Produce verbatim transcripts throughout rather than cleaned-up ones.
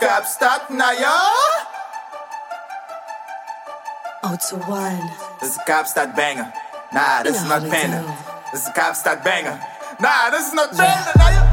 Kaapstad na ja? Oh, to one. This is a Kaapstad banger. Nah, this is not Panda. This is a Kaapstad banger. Nah, this is not Panda.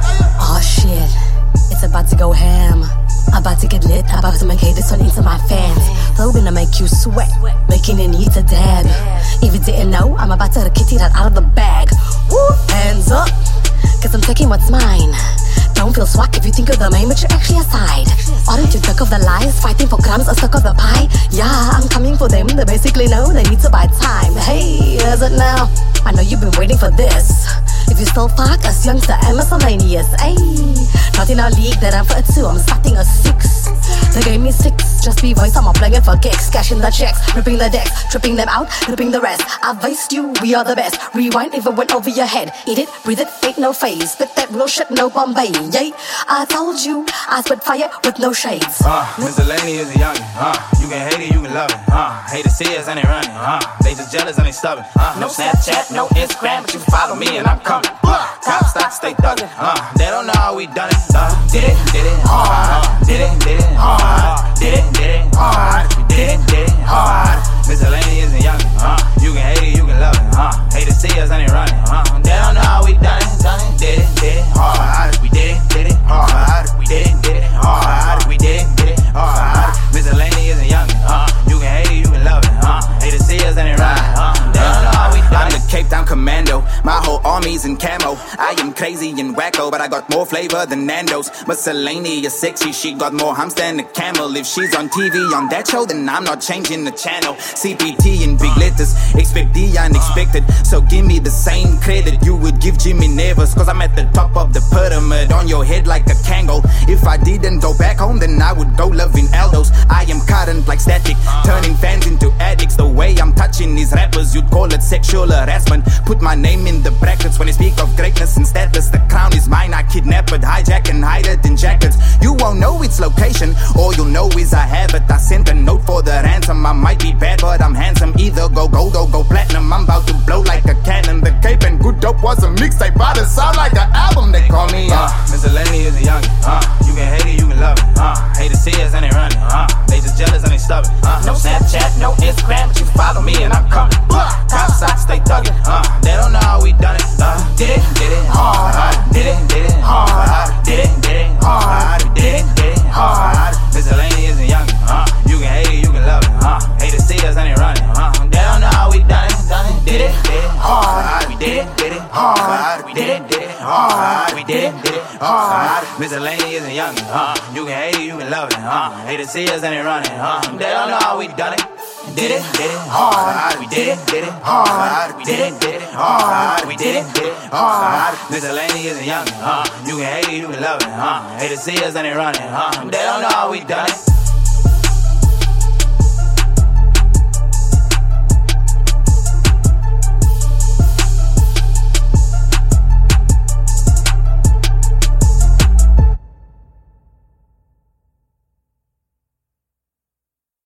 Oh shit, it's about to go ham. About to get lit, about to make haters turn into my fans. Flow gonna make you sweat, making it need to dab. If you didn't know, I'm about to kitty that out of the bag. Woo, hands up, cause I'm taking what's mine. Don't feel swag if you think you're the main, but you're actually a side. Aren't you sick of the lies, fighting for crumbs or stuck of the pie? Yeah, I'm coming for them, they basically know they need to buy time. Hey, is it now? I know you've been waiting for this. If you still fuck us youngster, I'm miscellaneous. Ayy, not in our league that I'm for two, I'm starting a six. They gave me six, just be voice, I'm not playing it for kicks. Cashing the checks, ripping the decks, tripping them out, ripping the rest. I viced you, we are the best. Rewind if it went over your head. Eat it, breathe it, ain't no phase. Spit that real shit, no Bombay. Yay, I told you, I spit fire with no shades. Uh, miscellaneous is a youngin'. Uh, you can hate it, you can love it. Uh, hate to see us and they running. Uh, they just jealous and they stubborn. Uh, no Snapchat, no Instagram, but you follow me and I'm coming. Uh, Kaapstad, stay thuggin'. Uh, they don't know how we done it. Uh, did it, did it hard. Did it, did it hard. Did it, did it hard. We did it, did it hard. Miscellaneous and youngin'. Uh, you can hate it, you can love it. Uh, hate to see us and they running. Uh, they don't know how we done it. Done it, did it, did it hard. We did it, did it hard. We did it, did it hard. We did it, did it hard. Miscellaneous and youngin'. Uh, you can hate it, you can love it. Uh, hate to see us and they running. Uh, they don't know how we done I'm it. the Cape Town commando, my whole army's in camo. I am crazy and wacko, but I got more flavor than Nando's. Miscellaneous sexy, she got more humps than a camel. If she's on T V on that show, then I'm not changing the channel. C P T in big letters, expect the unexpected. So give me the same credit you would give Jimmy Nevis, cause I'm at the top of the pyramid, on your head like a Kango. If I didn't go back home, then I would go live in Aldo's. I am current like static, turning fans into addicts. The way I'm touching these rappers, you'd call it sexual harassment. Put my name in the brackets when I speak of greatness and status. The crown is mine, I kidnap it, hijack and hide it in jackets. You won't know its location, all you'll know is I have it. I sent a note for the ransom. I might be bad, but I'm handsome. Either go gold or go platinum. I'm about to blow like a cannon. The Cape and Good Dope was a mixtape, but it sound like an album. They call me Uh, miscellaneous and youngin'. Uh, you can hate it, you can love it. Uh, hate to see us and they running. Uh, they just jealous and they stubborn. Uh, no Snapchat, no Instagram, but you follow me and I'm coming. Uh, Kaapstad, stay thuggin'. Uh, they don't know how we done it. Uh, did it, did it hard. Did it, did it hard. Did it, did it hard. We did it, did it hard. Miscellaneous and youngin'. Uh, you can hate it, you can love it. Uh, hate to see us and they running. Uh, they don't know how we done it. Done it, did it, did it hard. We did it, did it hard. We did it, did it hard. We did it, did it hard. Miscellaneous and youngin'. Uh, you can hate it, you can love it. Uh, hate to see us and they running. Uh, they don't know how we done it. Did it, did it hard. We did it, did it hard. We did it, did it hard. We did it, did it hard. Miscellaneous and youngin'. Uh, you can hate it, you can love it. Uh, hate to see us and they running. Uh, they don't know how we done it.